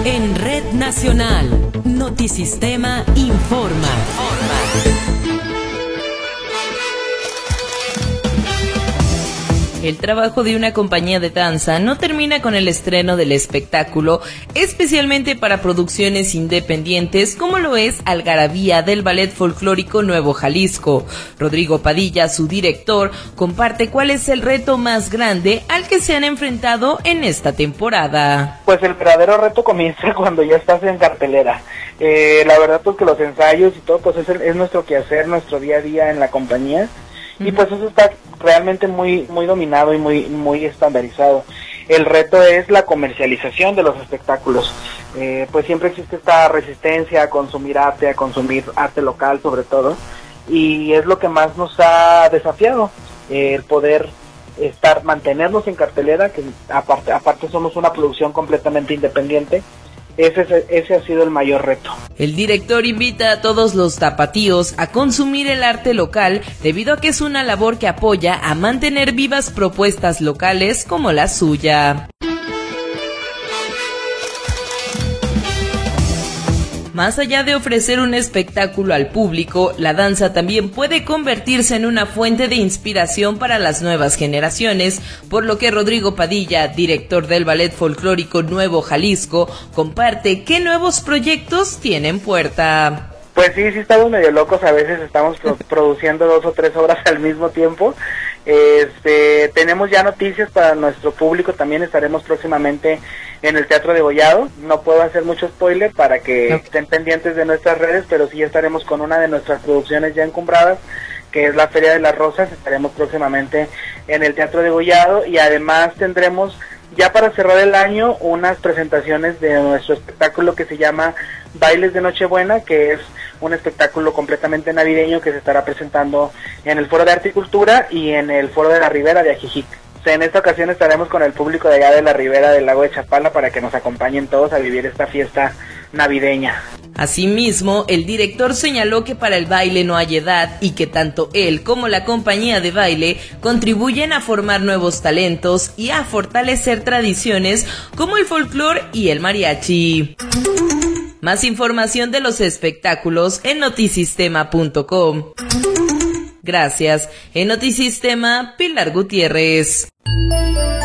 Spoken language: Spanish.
En Red Nacional, Notisistema informa. El trabajo de una compañía de danza no termina con el estreno del espectáculo, especialmente para producciones independientes como lo es Algarabía del Ballet Folclórico Nuevo Jalisco. Rodrigo Padilla, su director, comparte cuál es el reto más grande al que se han enfrentado en esta temporada. Pues el verdadero reto comienza cuando ya estás en cartelera. La verdad pues que los ensayos y todo pues es nuestro quehacer, nuestro día a día en la compañía. Y pues eso está realmente muy dominado y muy estandarizado. El reto es la comercialización de los espectáculos. Pues siempre existe esta resistencia a consumir arte local sobre todo, y es lo que más nos ha desafiado, el poder mantenernos en cartelera, que aparte somos una producción completamente independiente. Ese ha sido el mayor reto. El director invita a todos los tapatíos a consumir el arte local debido a que es una labor que apoya a mantener vivas propuestas locales como la suya. Más allá de ofrecer un espectáculo al público, la danza también puede convertirse en una fuente de inspiración para las nuevas generaciones, por lo que Rodrigo Padilla, director del Ballet Folclórico Nuevo Jalisco, comparte qué nuevos proyectos tienen puerta. Pues sí estamos medio locos, a veces estamos produciendo 2 o 3 obras al mismo tiempo. Tenemos ya noticias para nuestro público, también estaremos próximamente en el Teatro Degollado. No puedo hacer mucho spoiler para que estén pendientes de nuestras redes, pero sí estaremos con una de nuestras producciones ya encumbradas, que es la Feria de las Rosas. Estaremos próximamente en el Teatro Degollado y además tendremos ya para cerrar el año unas presentaciones de nuestro espectáculo que se llama Bailes de Nochebuena, que es un espectáculo completamente navideño que se estará presentando en el Foro de Arte y Cultura y en el Foro de la Ribera de Ajijic. En esta ocasión estaremos con el público de allá de la Ribera del Lago de Chapala para que nos acompañen todos a vivir esta fiesta navideña. Asimismo, el director señaló que para el baile no hay edad y que tanto él como la compañía de baile contribuyen a formar nuevos talentos y a fortalecer tradiciones como el folclore y el mariachi. Más información de los espectáculos en notisistema.com. Gracias. En Notisistema, Pilar Gutiérrez.